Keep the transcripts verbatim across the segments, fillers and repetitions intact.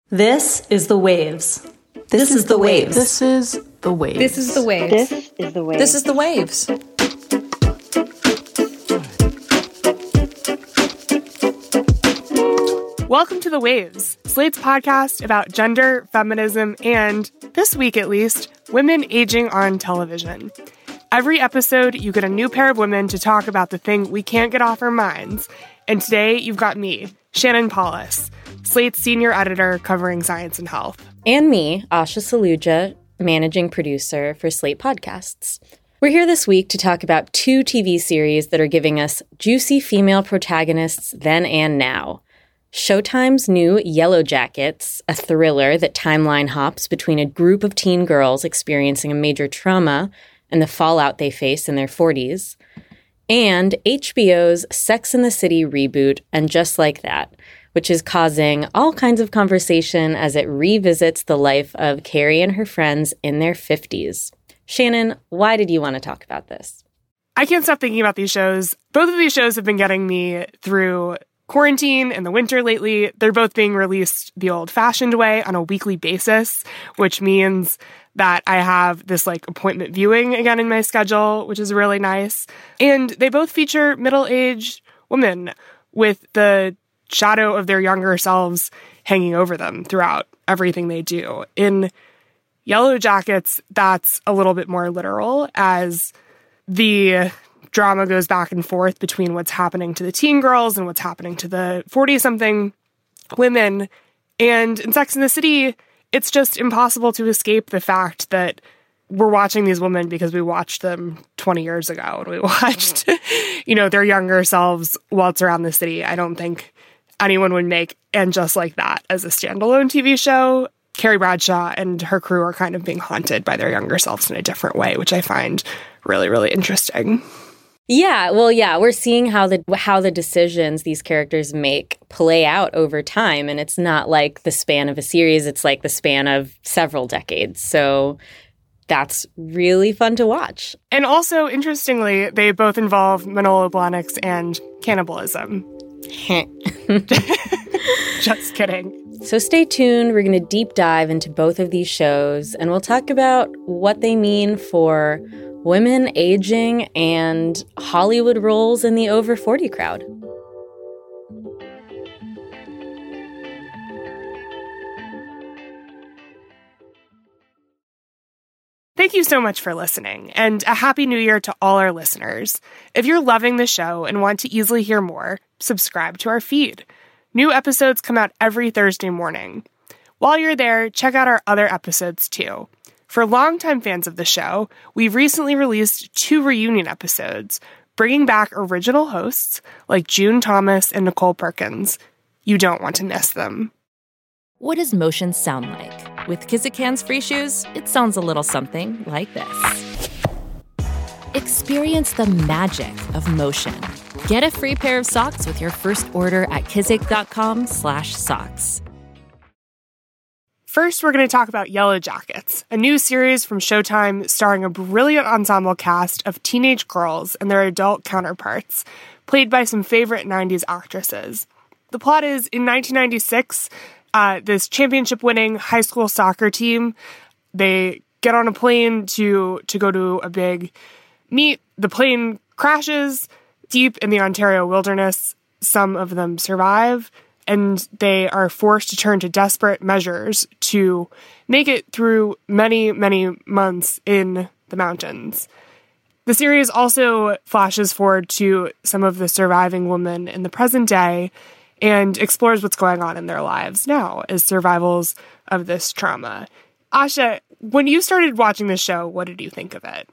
This is The Waves. This is The Waves. This is The Waves. This is The Waves. This is The Waves. This is The Waves. Welcome to The Waves, Slate's podcast about gender, feminism, and, this week at least, women aging on television. Every episode, you get a new pair of women to talk about the thing we can't get off our minds. And today, you've got me, Shannon Paulus, Slate's senior editor covering science and health. And me, Asha Saluja, managing producer for Slate Podcasts. We're here this week to talk about two T V series that are giving us juicy female protagonists then and now. Showtime's new Yellow Jackets, a thriller that timeline hops between a group of teen girls experiencing a major trauma and the fallout they face in their forties, and H B O's Sex and the City reboot, And Just Like That, which is causing all kinds of conversation as it revisits the life of Carrie and her friends in their fifties. Shannon, why did you want to talk about this? I can't stop thinking about these shows. Both of these shows have been getting me through quarantine and the winter lately. They're both being released the old-fashioned way on a weekly basis, which means that I have this like appointment viewing again in my schedule, which is really nice. And they both feature middle-aged women with the shadow of their younger selves hanging over them throughout everything they do. In Yellow Jackets, that's a little bit more literal, as the drama goes back and forth between what's happening to the teen girls and what's happening to the forty-something women. And in Sex and the City, it's just impossible to escape the fact that we're watching these women because we watched them twenty years ago and we watched, you know, their younger selves waltz around the city. I don't think anyone would make And Just Like That as a standalone T V show. Carrie Bradshaw and her crew are kind of being haunted by their younger selves in a different way, which I find really, really interesting. Yeah, well, yeah, we're seeing how the how the decisions these characters make play out over time, and it's not like the span of a series, it's like the span of several decades. So that's really fun to watch. And also, interestingly, they both involve Manolo Blahniks and cannibalism. Just kidding. So stay tuned. We're going to deep dive into both of these shows, and we'll talk about what they mean for women aging and Hollywood roles in the over forty crowd. Thank you so much for listening, and a happy new year to all our listeners. If you're loving the show and want to easily hear more, subscribe to our feed. New episodes come out every Thursday morning. While you're there, check out our other episodes too. For longtime fans of the show, we've recently released two reunion episodes, bringing back original hosts like June Thomas and Nicole Perkins. You don't want to miss them. What does motion sound like? With Kizikans free shoes, it sounds a little something like this. Experience the magic of motion. Get a free pair of socks with your first order at kizik.com slash socks. First, we're going to talk about Yellow Jackets, a new series from Showtime starring a brilliant ensemble cast of teenage girls and their adult counterparts, played by some favorite nineties actresses. The plot is, in nineteen ninety-six, uh, this championship-winning high school soccer team, they get on a plane to, to go to a big meet. The plane crashes deep in the Ontario wilderness. Some of them survive, and they are forced to turn to desperate measures to make it through many, many months in the mountains. The series also flashes forward to some of the surviving women in the present day and explores what's going on in their lives now as survivals of this trauma. Asha, when you started watching this show, what did you think of it?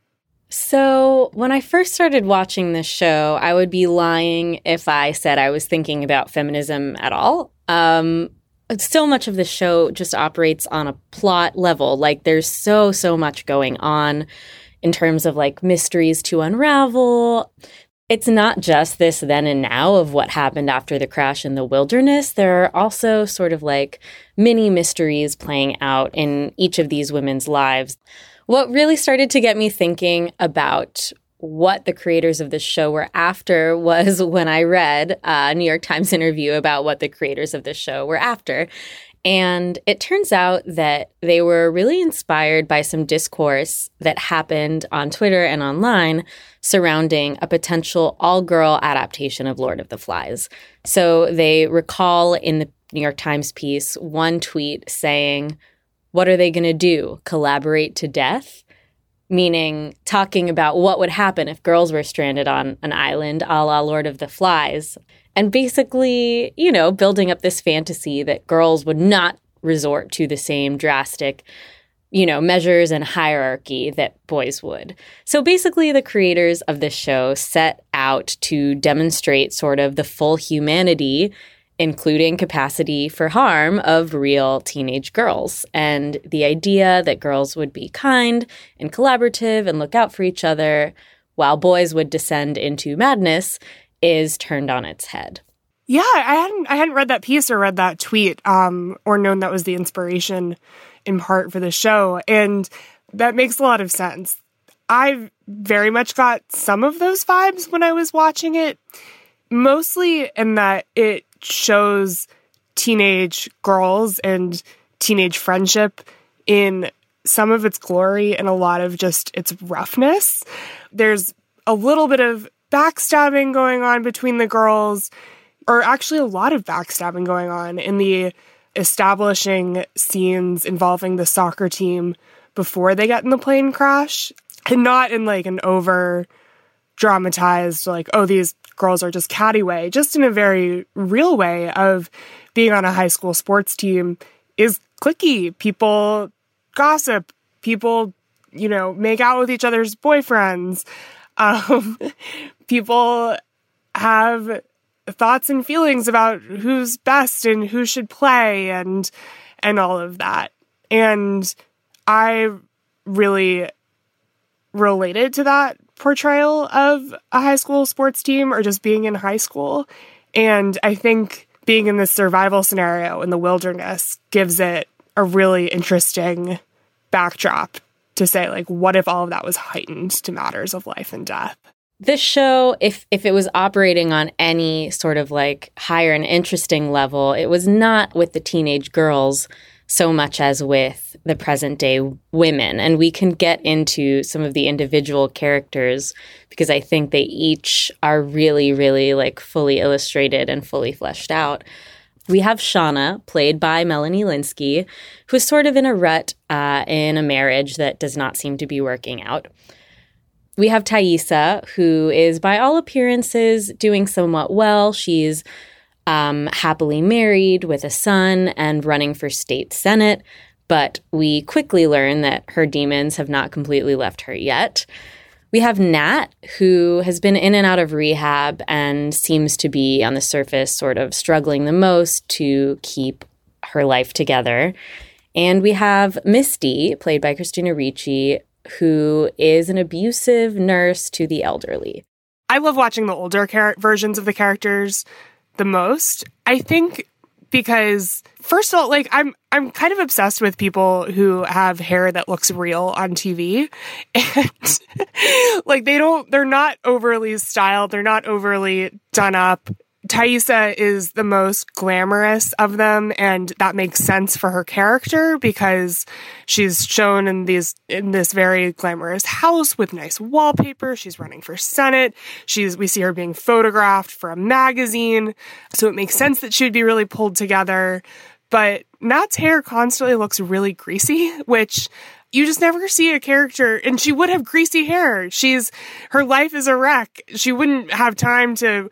So when I first started watching this show, I would be lying if I said I was thinking about feminism at all. Um, so much of the show just operates on a plot level. Like there's so, so much going on in terms of like mysteries to unravel. It's not just this then and now of what happened after the crash in the wilderness. There are also sort of like mini mysteries playing out in each of these women's lives. What really started to get me thinking about what the creators of this show were after was when I read a New York Times interview about what the creators of this show were after. And it turns out that they were really inspired by some discourse that happened on Twitter and online surrounding a potential all-girl adaptation of Lord of the Flies. So they recall in the New York Times piece one tweet saying, "What are they going to do? Collaborate to death?" Meaning talking about what would happen if girls were stranded on an island a la Lord of the Flies. And basically, you know, building up this fantasy that girls would not resort to the same drastic, you know, measures and hierarchy that boys would. So basically, the creators of this show set out to demonstrate sort of the full humanity, including capacity for harm, of real teenage girls. And the idea that girls would be kind and collaborative and look out for each other, while boys would descend into madness, is turned on its head. Yeah, I hadn't I hadn't read that piece or read that tweet, um, or known that was the inspiration in part for the show. And that makes a lot of sense. I very much got some of those vibes when I was watching it, mostly in that it shows teenage girls and teenage friendship in some of its glory and a lot of just its roughness. There's a little bit of backstabbing going on between the girls, or actually a lot of backstabbing going on in the establishing scenes involving the soccer team before they get in the plane crash, and not in like an over dramatized, like, oh, these girls are just catty way, just in a very real way of being on a high school sports team is cliquey. People gossip, people, you know, make out with each other's boyfriends. Um, people have thoughts and feelings about who's best and who should play and and all of that. And I really related to that portrayal of a high school sports team or just being in high school. And I think being in this survival scenario in the wilderness gives it a really interesting backdrop to say, like, what if all of that was heightened to matters of life and death? This show, if if it was operating on any sort of like higher and interesting level, it was not with the teenage girls so much as with the present day women. And we can get into some of the individual characters because I think they each are really, really like fully illustrated and fully fleshed out. We have Shauna, played by Melanie Lynskey, who's sort of in a rut uh, in a marriage that does not seem to be working out. We have Taissa, who is, by all appearances, doing somewhat well. She's um, happily married with a son and running for state senate, but we quickly learn that her demons have not completely left her yet. We have Nat, who has been in and out of rehab and seems to be, on the surface, sort of struggling the most to keep her life together. And we have Misty, played by Christina Ricci, who is an abusive nurse to the elderly. I love watching the older char- versions of the characters the most. I think because, first of all, like I'm I'm kind of obsessed with people who have hair that looks real on T V. And like they don't they're not overly styled, they're not overly done up. Taissa is the most glamorous of them, and that makes sense for her character because she's shown in these in this very glamorous house with nice wallpaper. She's running for Senate. She's we see her being photographed for a magazine, so it makes sense that she would be really pulled together. But Nat's hair constantly looks really greasy, which you just never see a character, and she would have greasy hair. She's her life is a wreck. She wouldn't have time to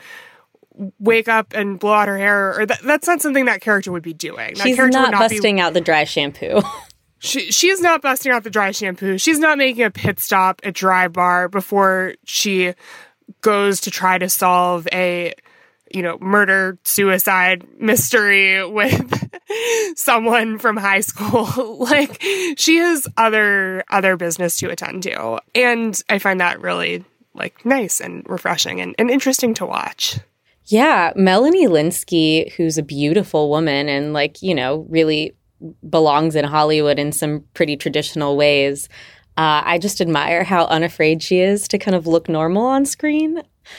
wake up and blow out her hair, or that, that's not something that character would be doing. That She's character not, would not busting be, out the dry shampoo. she she is not busting out the dry shampoo. She's not making a pit stop at Dry Bar before she goes to try to solve a, you know, murder suicide mystery with someone from high school. Like, she has other other business to attend to, and I find that really like nice and refreshing and, and interesting to watch. Yeah, Melanie Lynskey, who's a beautiful woman and, like, you know, really belongs in Hollywood in some pretty traditional ways. Uh, I just admire how unafraid she is to kind of look normal on screen.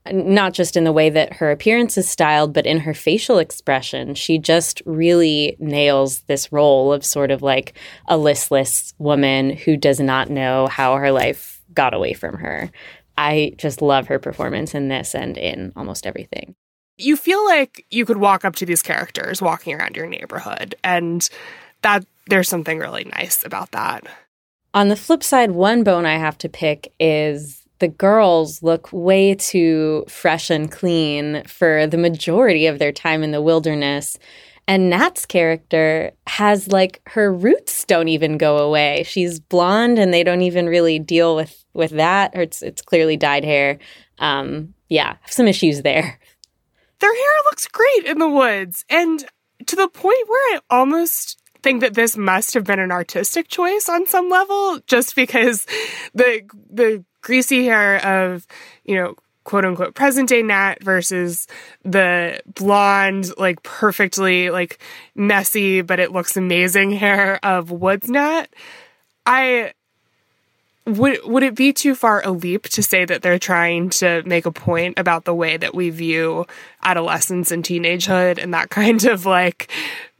not just in the way that her appearance is styled, but in her facial expression. She just really nails this role of sort of like a listless woman who does not know how her life got away from her. I just love her performance in this and in almost everything. You feel like you could walk up to these characters walking around your neighborhood, and that there's something really nice about that. On the flip side, one bone I have to pick is the girls look way too fresh and clean for the majority of their time in the wilderness. And Nat's character has, like, her roots don't even go away. She's blonde, and they don't even really deal with, with that. It's, it's clearly dyed hair. Um, yeah, some issues there. Their hair looks great in the woods. And to the point where I almost think that this must have been an artistic choice on some level, just because the the greasy hair of, you know, quote unquote present day Nat versus the blonde, like perfectly like messy, but it looks amazing hair of Woods Nat. I would, would it be too far a leap to say that they're trying to make a point about the way that we view adolescence and teenagehood and that kind of like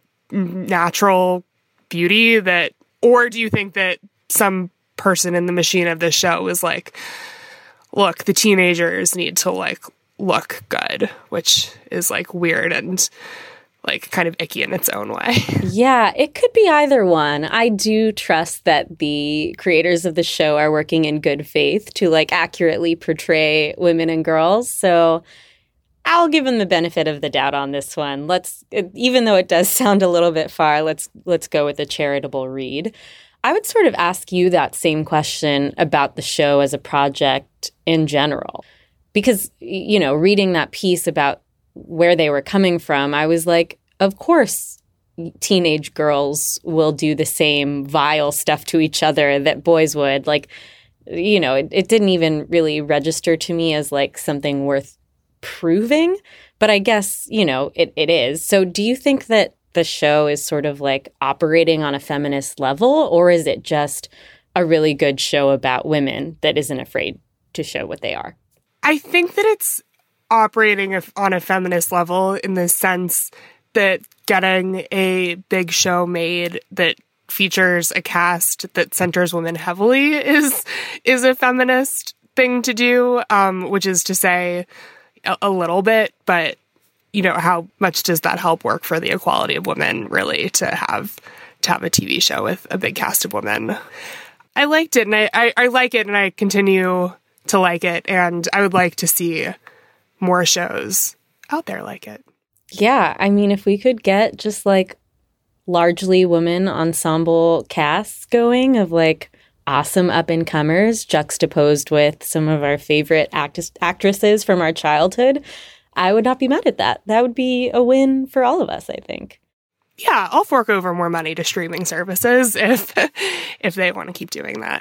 natural beauty that, or do you think that some person in the machine of the show is like, look, the teenagers need to like look good, which is like weird and like kind of icky in its own way. Yeah, it could be either one. I do trust that the creators of the show are working in good faith to like accurately portray women and girls. So I'll give them the benefit of the doubt on this one. Let's, even though it does sound a little bit far, let's let's go with a charitable read. I would sort of ask you that same question about the show as a project in general. Because, you know, reading that piece about where they were coming from, I was like, of course, teenage girls will do the same vile stuff to each other that boys would. Like, you know, it, it didn't even really register to me as like something worth proving. But I guess, you know, it, it is. So do you think that the show is sort of like operating on a feminist level, or is it just a really good show about women that isn't afraid to show what they are? I think that it's operating on a feminist level in the sense that getting a big show made that features a cast that centers women heavily is is a feminist thing to do, um, which is to say a, a little bit, but you know, how much does that help work for the equality of women, really, to have to have a T V show with a big cast of women? I liked it, and I, I, I like it, and I continue to like it, and I would like to see more shows out there like it. Yeah, I mean, if we could get just like largely women ensemble casts going of like awesome up-and-comers juxtaposed with some of our favorite act- actresses from our childhood, I would not be mad at that. That would be a win for all of us, I think. Yeah, I'll fork over more money to streaming services if if they want to keep doing that.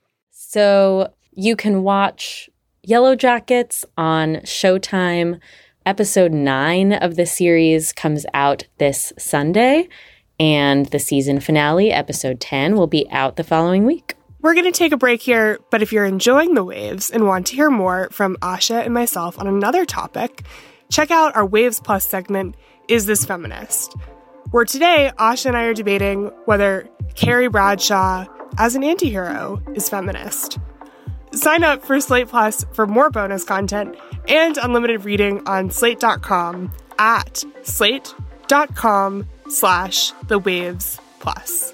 So you can watch Yellow Jackets on Showtime. Episode nine of the series comes out this Sunday, and the season finale, episode ten, will be out the following week. We're going to take a break here, but if you're enjoying The Waves and want to hear more from Asha and myself on another topic, check out our Waves Plus segment, Is This Feminist?, where today Asha and I are debating whether Carrie Bradshaw as an antihero is feminist. Sign up for Slate Plus for more bonus content and unlimited reading on slate dot com at slate.com slash the waves plus.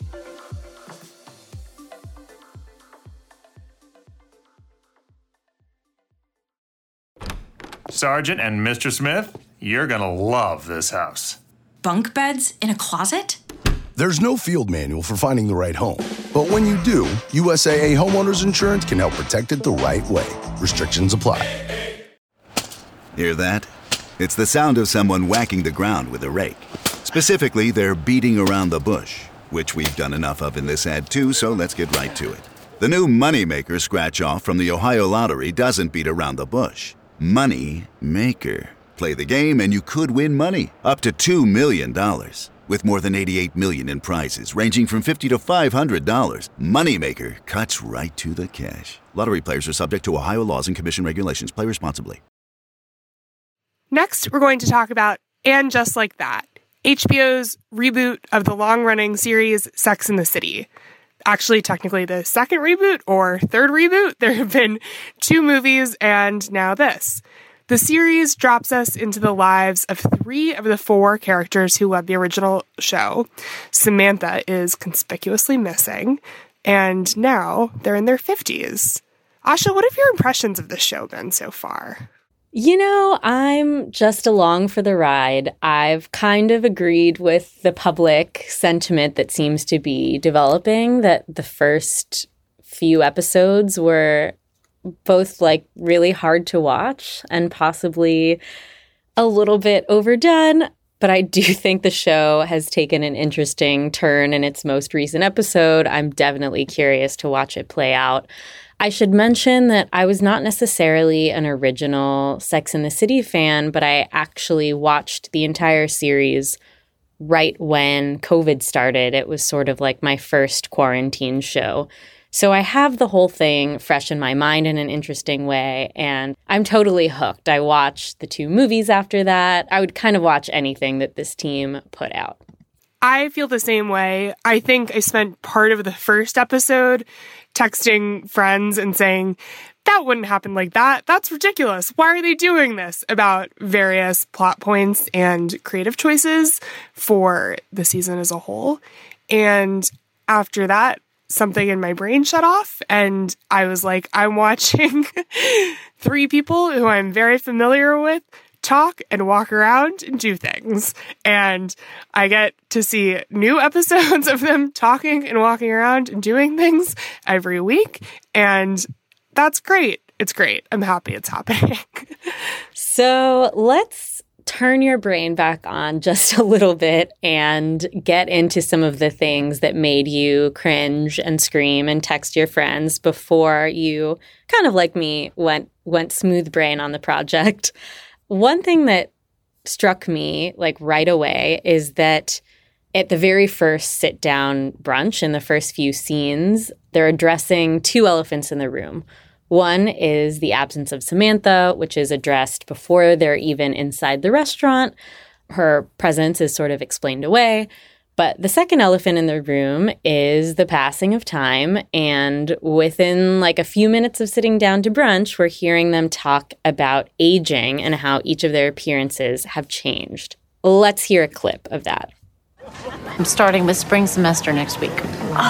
Sergeant and Mister Smith, you're gonna love this house. Bunk beds in a closet? There's no field manual for finding the right home. But when you do, U S A A Homeowners Insurance can help protect it the right way. Restrictions apply. Hear that? It's the sound of someone whacking the ground with a rake. Specifically, they're beating around the bush, which we've done enough of in this ad too, so let's get right to it. The new Moneymaker scratch-off from the Ohio Lottery doesn't beat around the bush. Money Maker. Play the game and you could win money, up to two million dollars. With more than eighty-eight million dollars in prizes, ranging from fifty dollars to five hundred dollars. Moneymaker cuts right to the cash. Lottery players are subject to Ohio laws and commission regulations. Play responsibly. Next, we're going to talk about And Just Like That, H B O's reboot of the long-running series Sex and the City. Actually, technically the second reboot or third reboot. There have been two movies and now this. The series drops us into the lives of three of the four characters who led the original show. Samantha is conspicuously missing, and now they're in their fifties. Asha, what have your impressions of the show been so far? You know, I'm just along for the ride. I've kind of agreed with the public sentiment that seems to be developing that the first few episodes were both like really hard to watch and possibly a little bit overdone. But I do think the show has taken an interesting turn in its most recent episode. I'm definitely curious to watch it play out. I should mention that I was not necessarily an original Sex and the City fan, but I actually watched the entire series right when COVID started. It was sort of like my first quarantine show. So I have the whole thing fresh in my mind in an interesting way, and I'm totally hooked. I watched the two movies after that. I would kind of watch anything that this team put out. I feel the same way. I think I spent part of the first episode texting friends and saying, that wouldn't happen like that. That's ridiculous. Why are they doing this? About various plot points and creative choices for the season as a whole. And after that, something in my brain shut off, and I was like, I'm watching three people who I'm very familiar with talk and walk around and do things. And I get to see new episodes of them talking and walking around and doing things every week. And that's great. It's great. I'm happy it's happening. So let's turn your brain back on just a little bit and get into some of the things that made you cringe and scream and text your friends before you, kind of like me, went went smooth brain on the project. One thing that struck me like right away is that at the very first sit-down brunch in the first few scenes, they're addressing two elephants in the room. One is the absence of Samantha, which is addressed before they're even inside the restaurant. Her presence is sort of explained away. But the second elephant in the room is the passing of time. And within like a few minutes of sitting down to brunch, we're hearing them talk about aging and how each of their appearances have changed. Let's hear a clip of that. I'm starting with spring semester next week.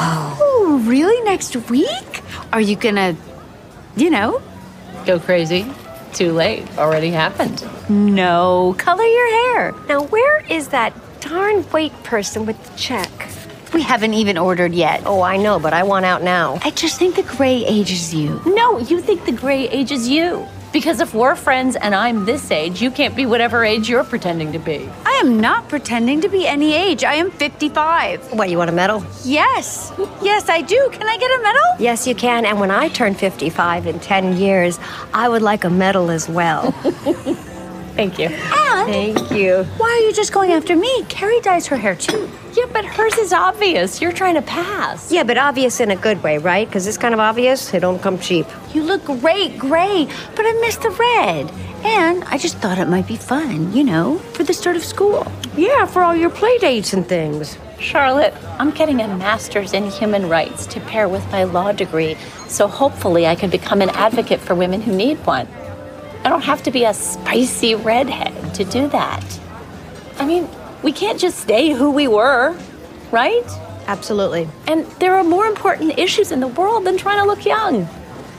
Oh, really? Next week? Are you gonna, you know, go crazy? Too late. Already happened. No. Color your hair. Now, where is that darn wait person with the check? We haven't even ordered yet. Oh, I know, but I want out now. I just think the gray ages you. No, you think the gray ages you. Because if we're friends and I'm this age, you can't be whatever age you're pretending to be. I am not pretending to be any age. I am fifty-five. What, you want a medal? Yes. Yes, I do. Can I get a medal? Yes, you can. And when I turn fifty-five in ten years, I would like a medal as well. Thank you. And Thank you. Why are you just going after me? Carrie dyes her hair too. Yeah, but hers is obvious. You're trying to pass. Yeah, but obvious in a good way, right? Because this kind of obvious, it don't come cheap. You look great, gray, but I missed the red. And I just thought it might be fun, you know, for the start of school. Yeah, for all your play dates and things. Charlotte, I'm getting a master's in human rights to pair with my law degree, so hopefully I can become an advocate for women who need one. I don't have to be a spicy redhead to do that. I mean, we can't just stay who we were, right? Absolutely. And there are more important issues in the world than trying to look young.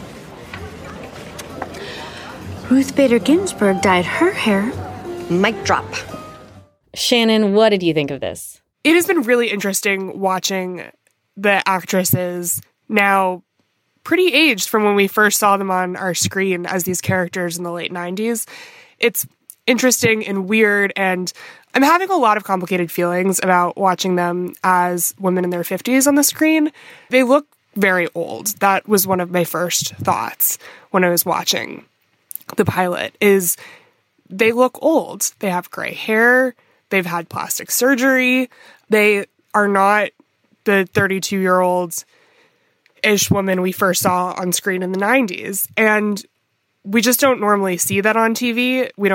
Ruth Bader Ginsburg dyed her hair. Mic drop. Shannon, what did you think of this? It has been really interesting watching the actresses now pretty aged from when we first saw them on our screen as these characters in the late nineties. It's interesting and weird, and I'm having a lot of complicated feelings about watching them as women in their fifties on the screen. They look very old. That was one of my first thoughts when I was watching the pilot, is they look old. They have gray hair. They've had plastic surgery. They are not the thirty-two-year-old ish woman we first saw on screen in the nineties. And we just don't normally see that on T V. We don't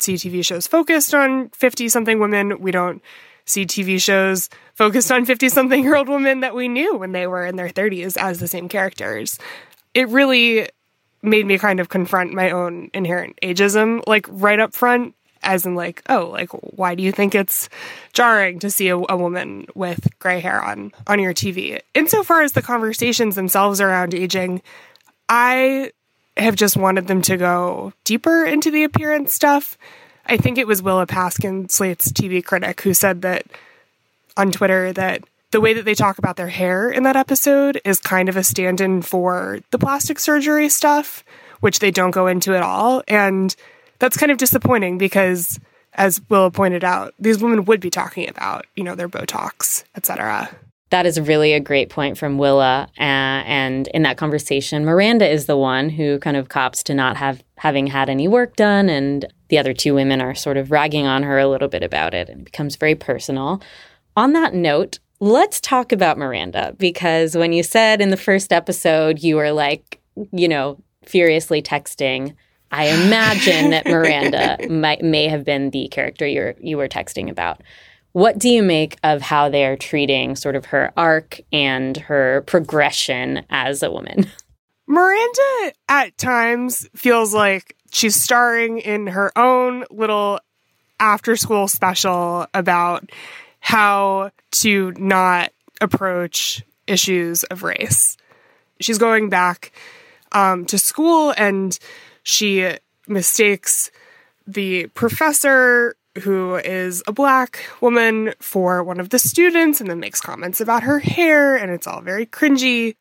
see T V shows focused on fifty-something women. We don't see T V shows focused on fifty-something-year-old women that we knew when they were in their thirties as the same characters. It really made me kind of confront my own inherent ageism, like right up front, as in like, oh, like, why do you think it's jarring to see a, a woman with gray hair on, on your T V? Insofar as the conversations themselves around aging, I have just wanted them to go deeper into the appearance stuff. I think it was Willa Paskin, Slate's T V critic, who said that on Twitter that the way that they talk about their hair in that episode is kind of a stand-in for the plastic surgery stuff, which they don't go into at all. And that's kind of disappointing because, as Willa pointed out, these women would be talking about, you know, their Botox, et cetera. That is really a great point from Willa. Uh, and in that conversation, Miranda is the one who kind of cops to not have having had any work done. And the other two women are sort of ragging on her a little bit about it. And it becomes very personal. On that note, let's talk about Miranda, because when you said in the first episode, you were like, you know, furiously texting, I imagine that Miranda might, may have been the character you were, you were texting about. What do you make of how they're treating sort of her arc and her progression as a woman? Miranda, at times, feels like she's starring in her own little after-school special about how to not approach issues of race. She's going back um, to school, and she mistakes the professor, who is a black woman, for one of the students, and then makes comments about her hair, and it's all very cringy.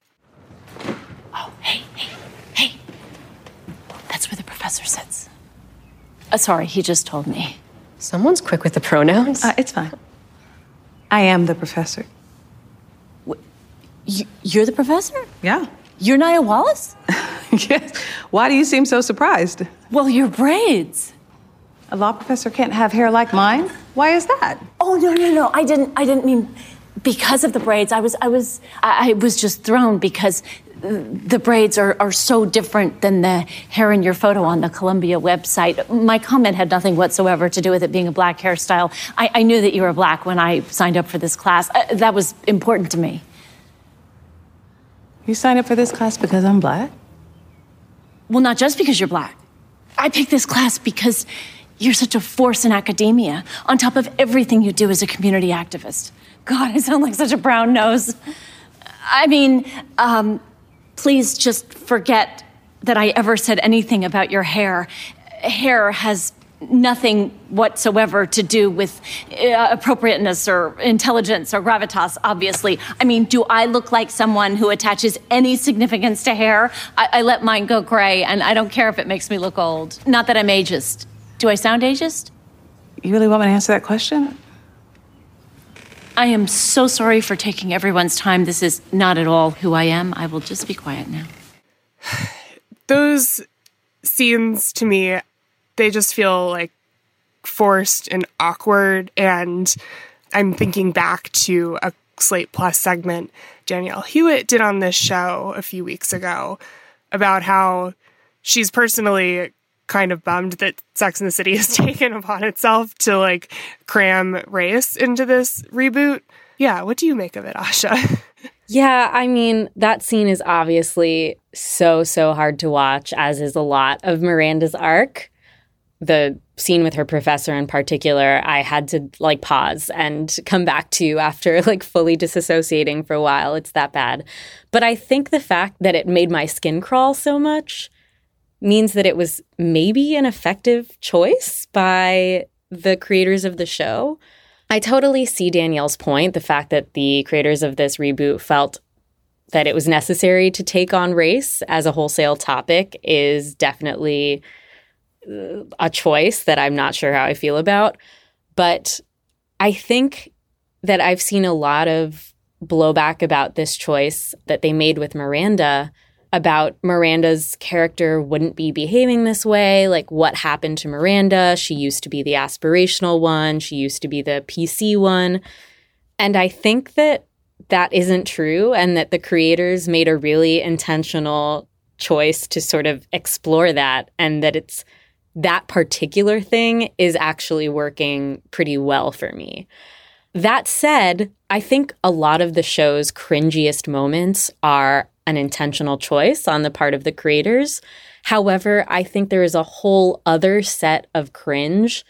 Oh, hey, hey, hey. That's where the professor sits. Uh, sorry, he just told me. Someone's quick with the pronouns. Uh, it's fine. I am the professor. What? You, you're the professor? Yeah. You're Nia Wallace? Yes. Why do you seem so surprised? Well, your braids. A law professor can't have hair like mine? Why is that? Oh, no, no, no. I didn't I didn't mean because of the braids. I was I was I, I was just thrown because the braids are, are so different than the hair in your photo on the Columbia website. My comment had nothing whatsoever to do with it being a black hairstyle. I, I knew that you were black when I signed up for this class. Uh, that was important to me. You signed up for this class because I'm black? Well, not just because you're black. I picked this class because you're such a force in academia, on top of everything you do as a community activist. God, I sound like such a brown nose. I mean, um... please just forget that I ever said anything about your hair. Hair has nothing whatsoever to do with uh, appropriateness or intelligence or gravitas, obviously. I mean, do I look like someone who attaches any significance to hair? I, I let mine go gray, and I don't care if it makes me look old. Not that I'm ageist. Do I sound ageist? You really want me to answer that question? I am so sorry for taking everyone's time. This is not at all who I am. I will just be quiet now. Those scenes, to me, they just feel like forced and awkward. And I'm thinking back to a Slate Plus segment Danielle Hewitt did on this show a few weeks ago about how she's personally kind of bummed that Sex and the City has taken upon itself to like cram race into this reboot. Yeah, what do you make of it, Asha? Yeah, I mean, that scene is obviously so, so hard to watch, as is a lot of Miranda's arc. The scene with her professor in particular, I had to like pause and come back to after like fully disassociating for a while. It's that bad. But I think the fact that it made my skin crawl so much means that it was maybe an effective choice by the creators of the show. I totally see Danielle's point. The fact that the creators of this reboot felt that it was necessary to take on race as a wholesale topic is definitely a choice that I'm not sure how I feel about. But I think that I've seen a lot of blowback about this choice that they made with Miranda, about Miranda's character wouldn't be behaving this way. Like, what happened to Miranda? She used to be the aspirational one. She used to be the P C one. And I think that that isn't true, and that the creators made a really intentional choice to sort of explore that, and that it's that particular thing is actually working pretty well for me. That said, I think a lot of the show's cringiest moments are an intentional choice on the part of the creators. However, I think there is a whole other set of cringe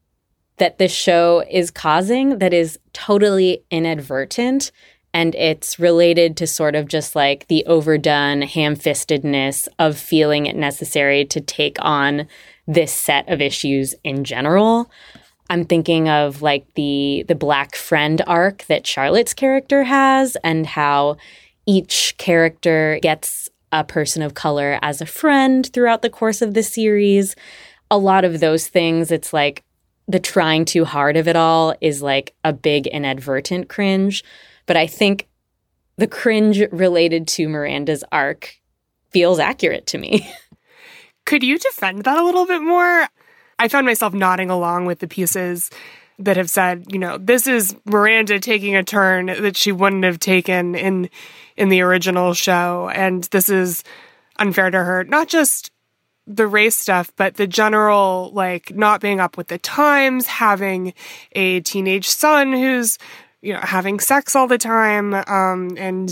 that this show is causing that is totally inadvertent, and it's related to sort of just like the overdone ham-fistedness of feeling it necessary to take on this set of issues in general. I'm thinking of like the the Black friend arc that Charlotte's character has, and how each character gets a person of color as a friend throughout the course of the series. A lot of those things, it's like the trying too hard of it all is like a big inadvertent cringe. But I think the cringe related to Miranda's arc feels accurate to me. Could you defend that a little bit more? I found myself nodding along with the pieces that have said, you know, this is Miranda taking a turn that she wouldn't have taken in in the original show. And this is unfair to her. Not just the race stuff, but the general, like, not being up with the times, having a teenage son who's, you know, having sex all the time, um, and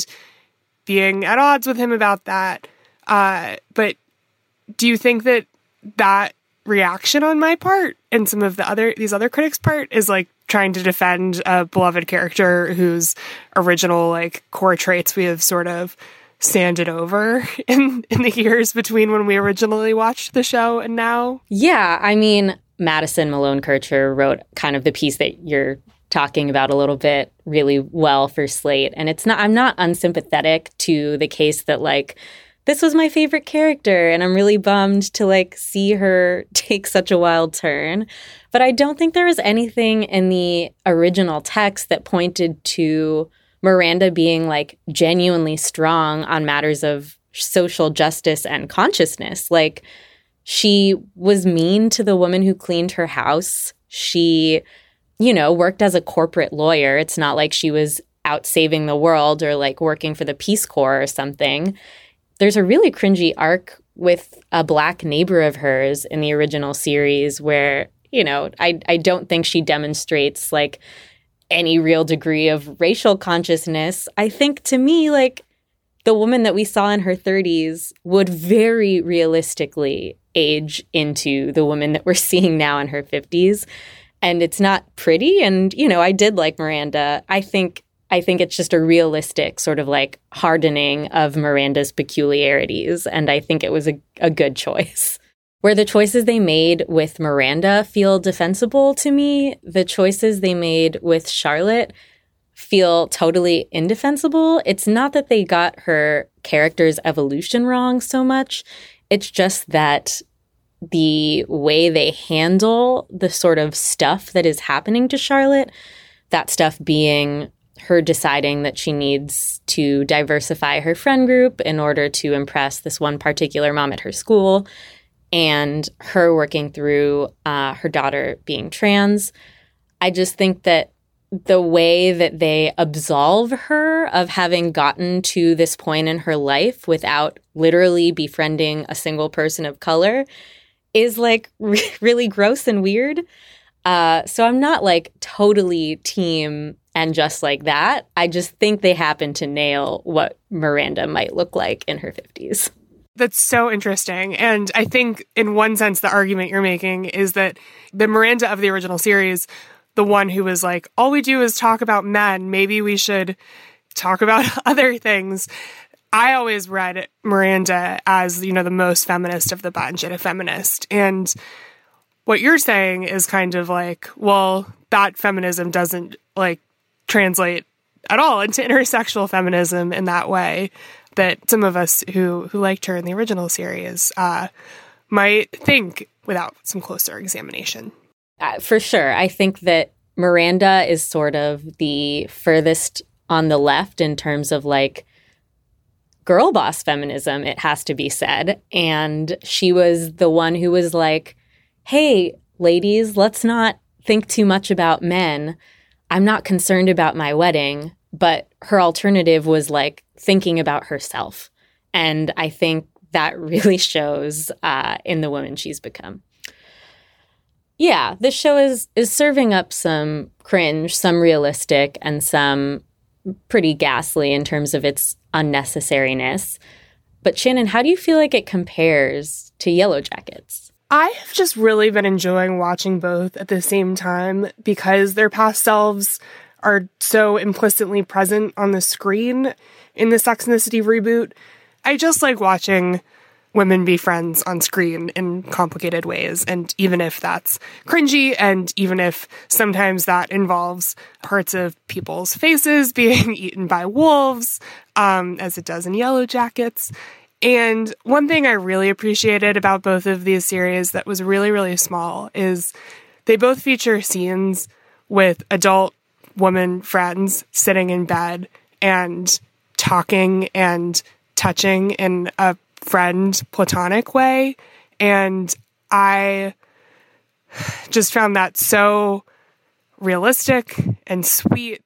being at odds with him about that. Uh, but do you think that that reaction on my part and some of the other these other critics' part is like trying to defend a beloved character whose original like core traits we have sort of sanded over in in the years between when we originally watched the show and now? Yeah, I mean, Madison Malone Kircher wrote kind of the piece that you're talking about a little bit really well for Slate, and it's not I'm not unsympathetic to the case that like this was my favorite character, and I'm really bummed to, like, see her take such a wild turn. But I don't think there was anything in the original text that pointed to Miranda being, like, genuinely strong on matters of social justice and consciousness. Like, she was mean to the woman who cleaned her house. She, you know, worked as a corporate lawyer. It's not like she was out saving the world or, like, working for the Peace Corps or something. There's a really cringy arc with a Black neighbor of hers in the original series where, you know, I I don't think she demonstrates, like, any real degree of racial consciousness. I think, to me, like, the woman that we saw in her thirties would very realistically age into the woman that we're seeing now in her fifties. And it's not pretty. And, you know, I did like Miranda. I think I think it's just a realistic sort of like hardening of Miranda's peculiarities. And I think it was a, a good choice. Where the choices they made with Miranda feel defensible to me, the choices they made with Charlotte feel totally indefensible. It's not that they got her character's evolution wrong so much. It's just that the way they handle the sort of stuff that is happening to Charlotte, that stuff being her deciding that she needs to diversify her friend group in order to impress this one particular mom at her school, and her working through uh, her daughter being trans. I just think that the way that they absolve her of having gotten to this point in her life without literally befriending a single person of color is like re- really gross and weird. Uh, so I'm not like totally team and just like that. I just think they happen to nail what Miranda might look like in her fifties. That's so interesting. And I think in one sense, the argument you're making is that the Miranda of the original series, the one who was like, all we do is talk about men, maybe we should talk about other things. I always read Miranda as, you know, the most feminist of the bunch and a feminist. And what you're saying is kind of like, well, that feminism doesn't like translate at all into intersectional feminism in that way that some of us who who liked her in the original series uh, might think without some closer examination. Uh, for sure. I think that Miranda is sort of the furthest on the left in terms of like girl boss feminism, it has to be said. And she was the one who was like, hey, ladies, let's not think too much about men. I'm not concerned about my wedding. But her alternative was like thinking about herself. And I think that really shows uh, in the woman she's become. Yeah, this show is is serving up some cringe, some realistic, and some pretty ghastly in terms of its unnecessariness. But Shannon, how do you feel like it compares to Yellow Jackets? I have just really been enjoying watching both at the same time because their past selves are so implicitly present on the screen in the Sex and the City reboot. I just like watching women be friends on screen in complicated ways. And even if that's cringy, and even if sometimes that involves parts of people's faces being eaten by wolves, um, as it does in Yellow Jackets. And one thing I really appreciated about both of these series that was really, really small is they both feature scenes with adult woman friends sitting in bed and talking and touching in a friend platonic way. And I just found that so realistic and sweet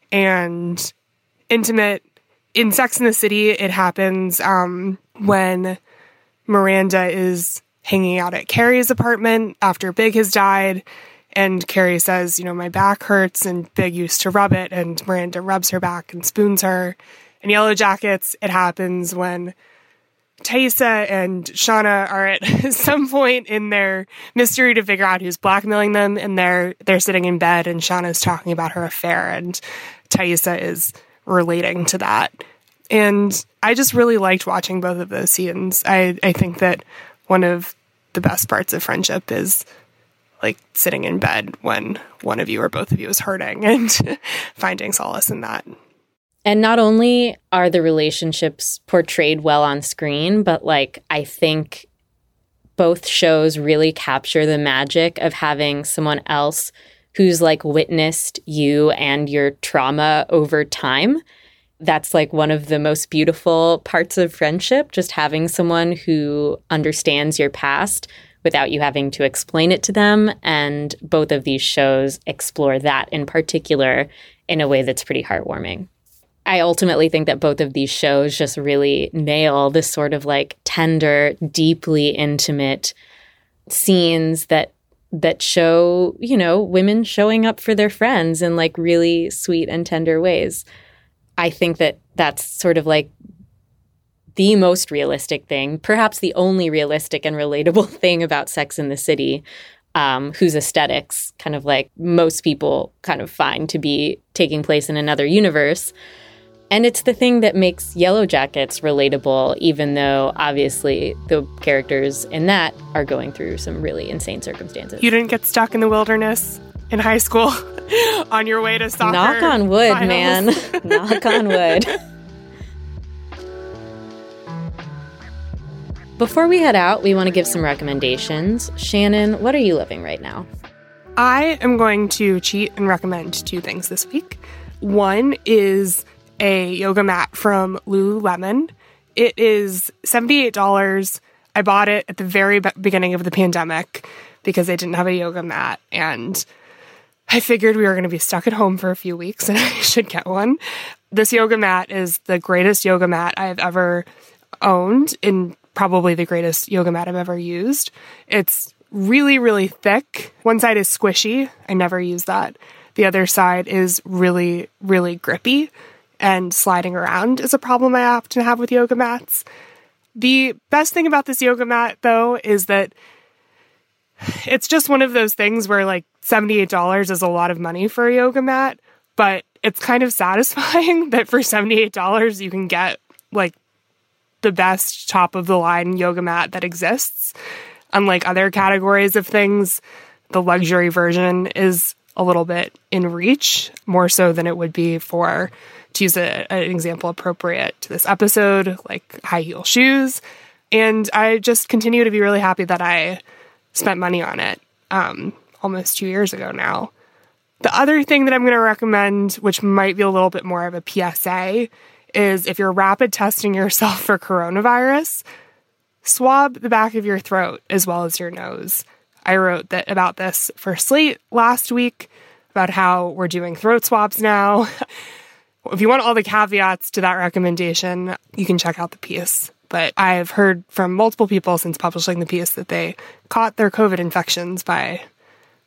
and intimate. In Sex and the City, it happens um, when Miranda is hanging out at Carrie's apartment after Big has died. And Carrie says, you know, my back hurts, and Big used to rub it, and Miranda rubs her back and spoons her. In Yellow Jackets, it happens when Taissa and Shauna are at some point in their mystery to figure out who's blackmailing them, and they're they're sitting in bed, and Shauna's talking about her affair, and Taissa is relating to that. And I just really liked watching both of those scenes. I, I think that one of the best parts of friendship is like sitting in bed when one of you or both of you is hurting and finding solace in that. And not only are the relationships portrayed well on screen, but like I think both shows really capture the magic of having someone else who's like witnessed you and your trauma over time. That's like one of the most beautiful parts of friendship, just having someone who understands your past without you having to explain it to them. And both of these shows explore that in particular in a way that's pretty heartwarming. I ultimately think that both of these shows just really nail this sort of like tender, deeply intimate scenes that that show, you know, women showing up for their friends in like really sweet and tender ways. I think that that's sort of like the most realistic thing, perhaps the only realistic and relatable thing about Sex and the City, um, whose aesthetics kind of like most people kind of find to be taking place in another universe. And it's the thing that makes Yellow Jackets relatable, even though obviously the characters in that are going through some really insane circumstances. You didn't get stuck in the wilderness in high school on your way to soccer. Knock on wood, finals. man. Knock on wood. Before we head out, we want to give some recommendations. Shannon, what are you loving right now? I am going to cheat and recommend two things this week. One is a yoga mat from Lululemon. It is seventy-eight dollars. I bought it at the very be- beginning of the pandemic because I didn't have a yoga mat, and I figured we were going to be stuck at home for a few weeks and I should get one. This yoga mat is the greatest yoga mat I've ever owned, and probably the greatest yoga mat I've ever used. It's really, really thick. One side is squishy. I never use that. The other side is really, really grippy, and sliding around is a problem I often have with yoga mats. The best thing about this yoga mat, though, is that it's just one of those things where like seventy-eight dollars is a lot of money for a yoga mat, but it's kind of satisfying that for seventy-eight dollars you can get like the best top of the line yoga mat that exists. Unlike other categories of things, the luxury version is a little bit in reach, more so than it would be for, to use a, an example appropriate to this episode, like high heel shoes. And I just continue to be really happy that I spent money on it um, almost two years ago now. The other thing that I'm going to recommend, which might be a little bit more of a P S A, is if you're rapid testing yourself for coronavirus, swab the back of your throat as well as your nose. I wrote that about this for Slate last week, about how we're doing throat swabs now. If you want all the caveats to that recommendation, you can check out the piece. But I've heard from multiple people since publishing the piece that they caught their COVID infections by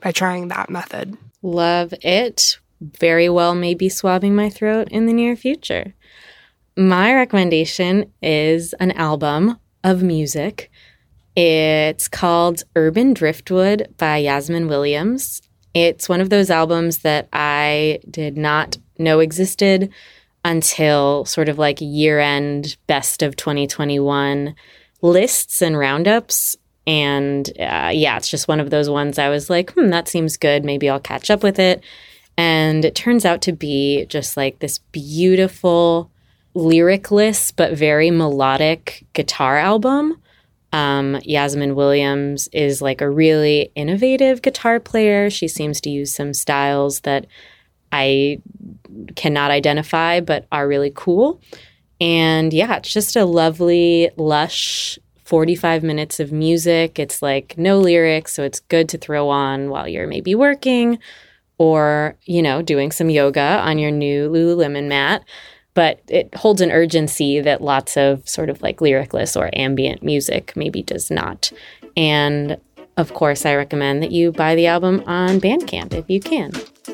by trying that method. Love it. Very well may be swabbing my throat in the near future. My recommendation is an album of music. It's called Urban Driftwood by Yasmin Williams. It's one of those albums that I did not know existed until sort of like year-end best of twenty twenty-one lists and roundups. And uh, yeah, it's just one of those ones I was like, hmm, that seems good. Maybe I'll catch up with it. And it turns out to be just like this beautiful, lyricless, but very melodic guitar album. Um, Yasmin Williams is like a really innovative guitar player. She seems to use some styles that I cannot identify, but are really cool. And yeah, it's just a lovely, lush forty-five minutes of music. It's like no lyrics, so it's good to throw on while you're maybe working or, you know, doing some yoga on your new Lululemon mat. But it holds an urgency that lots of sort of like lyricless or ambient music maybe does not. And of course, I recommend that you buy the album on Bandcamp if you can.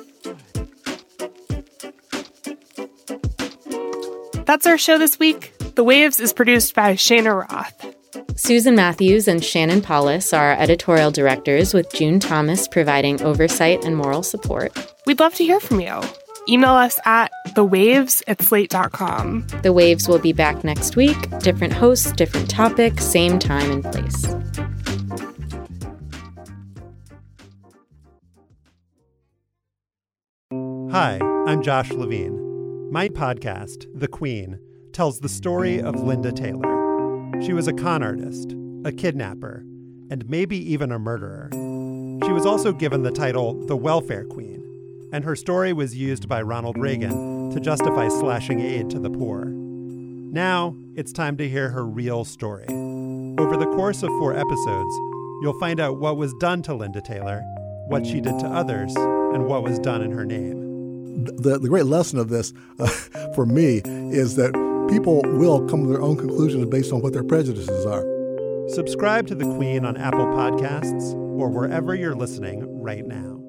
That's our show this week. The Waves is produced by Shana Roth. Susan Matthews and Shannon Paulus are our editorial directors, with June Thomas providing oversight and moral support. We'd love to hear from you. Email us at thewaves at slate dot com. The Waves will be back next week. Different hosts, different topic, same time and place. Hi, I'm Josh Levine. My podcast, The Queen, tells the story of Linda Taylor. She was a con artist, a kidnapper, and maybe even a murderer. She was also given the title the Welfare Queen, and her story was used by Ronald Reagan to justify slashing aid to the poor. Now, it's time to hear her real story. Over the course of four episodes, you'll find out what was done to Linda Taylor, what she did to others, and what was done in her name. The, the great lesson of this, uh, for me, is that people will come to their own conclusions based on what their prejudices are. Subscribe to The Queen on Apple Podcasts or wherever you're listening right now.